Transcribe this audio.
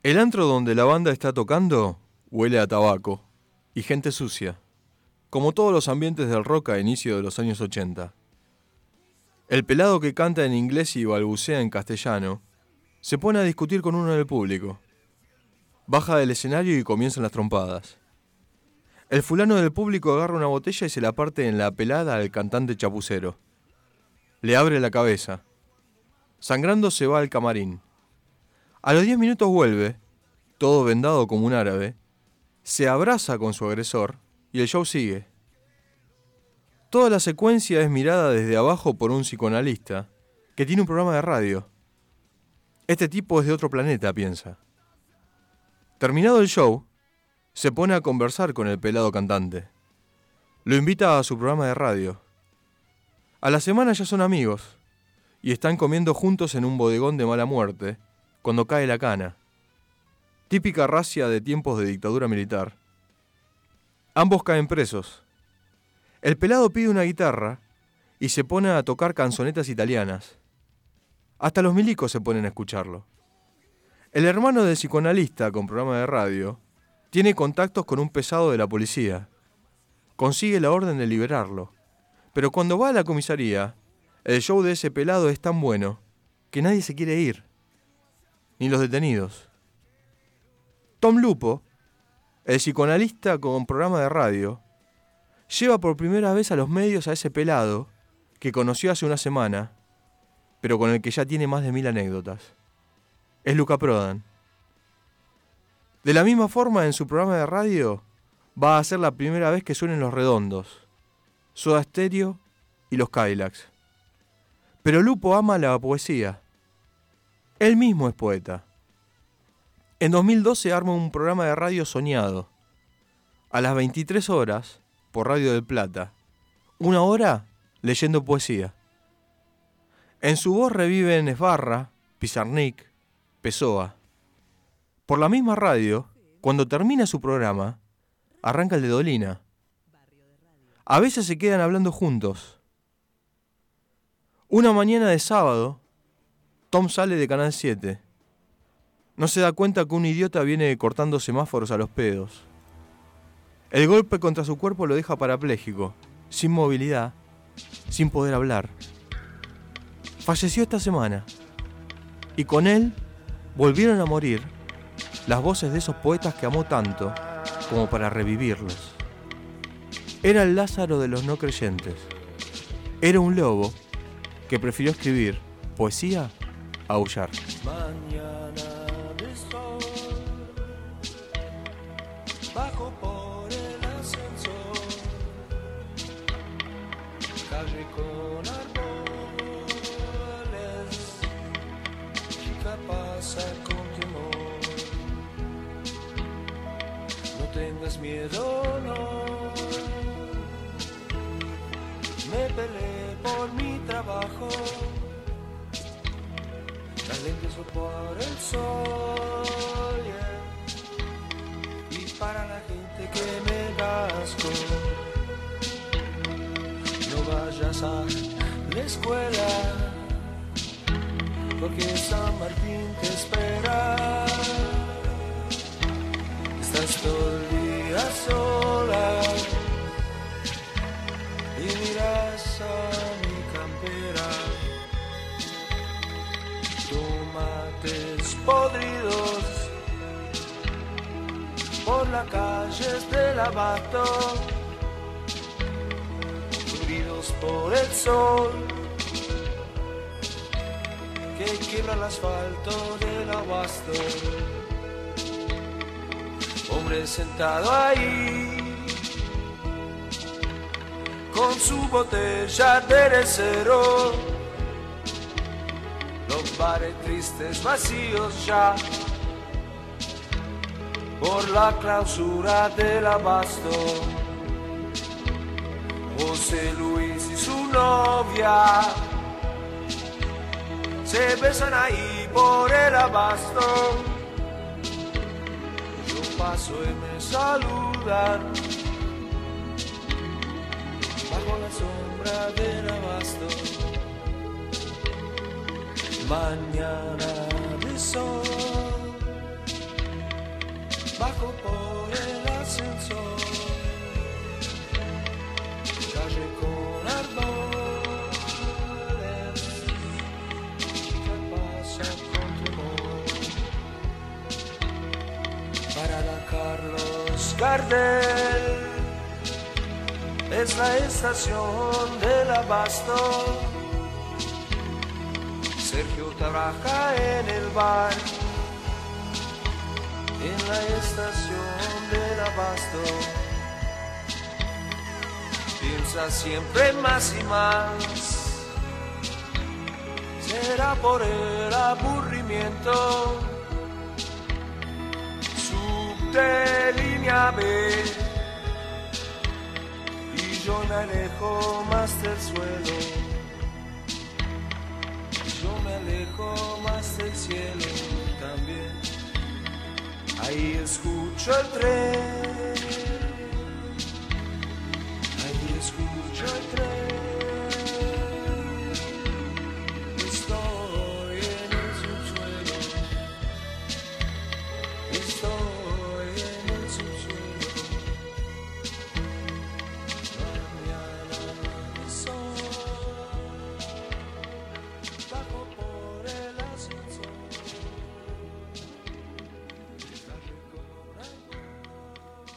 El antro donde la banda está tocando huele a tabaco y gente sucia, como todos los ambientes del rock a inicio de los años 80. El pelado que canta en inglés y balbucea en castellano se pone a discutir con uno del público. Baja del escenario y comienzan las trompadas. El fulano del público agarra una botella y se la parte en la pelada al cantante chapucero. Le abre la cabeza. Sangrando se va al camarín. A los 10 minutos vuelve, todo vendado como un árabe, se abraza con su agresor y el show sigue. Toda la secuencia es mirada desde abajo por un psicoanalista que tiene un programa de radio. Este tipo es de otro planeta, piensa. Terminado el show, se pone a conversar con el pelado cantante. Lo invita a su programa de radio. A la semana ya son amigos y están comiendo juntos en un bodegón de mala muerte cuando cae la cana. Típica racia de tiempos de dictadura militar. Ambos caen presos. El pelado pide una guitarra y se pone a tocar canzonetas italianas. Hasta los milicos se ponen a escucharlo. El hermano del psicoanalista con programa de radio tiene contactos con un pesado de la policía. Consigue la orden de liberarlo. Pero cuando va a la comisaría, el show de ese pelado es tan bueno que nadie se quiere ir. Ni los detenidos. Tom Lupo, el psicoanalista con programa de radio, lleva por primera vez a los medios a ese pelado que conoció hace una semana, pero con el que ya tiene más de 1000 anécdotas. Es Luca Prodan. De la misma forma, en su programa de radio, va a ser la primera vez que suenen Los Redondos, Soda Stereo y los Cadillacs. Pero Lupo ama la poesía. Él mismo es poeta. En 2012 arma un programa de radio soñado. A las 23 horas, por Radio del Plata. 1 hora leyendo poesía. En su voz reviven Esbarra, Pizarnik, Pessoa. Por la misma radio, cuando termina su programa, arranca el de Dolina. A veces se quedan hablando juntos. Una mañana de sábado, Tom sale de Canal 7. No se da cuenta que un idiota viene cortando semáforos a los pedos. El golpe contra su cuerpo lo deja parapléjico, sin movilidad, sin poder hablar. Falleció esta semana. Y con él volvieron a morir las voces de esos poetas que amó tanto como para revivirlos. Era el Lázaro de los no creyentes. Era un lobo que prefirió escribir poesía a aullar. Mañana de sol, bajo por el ascensor, calle con árboles, chica pasa con temor. No tengas miedo, no, me peleé por mi trabajo. Talentoso por el sol, yeah. Y para la gente que me gasco, no vayas a la escuela, porque San Martín te espera. Estás todo el día sola y miras a mi campera. Tomates podridos por las calles del abasto, hundidos por el sol que quiebra el asfalto del abasto. Hombre sentado ahí con su botella de recero. Los bares tristes vacíos ya por la clausura del abasto. José Luis y su novia se besan ahí por el abasto. Yo paso y me saludan bajo la sombra del abasto. Mañana de sol, bajo por el ascensor, calle con árboles que pasan con temor. Para la Carlos Gardel es la estación del Abasto. Sergio trabaja en el bar, en la estación del Abasto. Piensa siempre más y más, será por el aburrimiento. Subte línea B, y yo me alejo más del suelo. Yo me alejo más del cielo también. Ahí escucho el tren, ahí escucho el tren.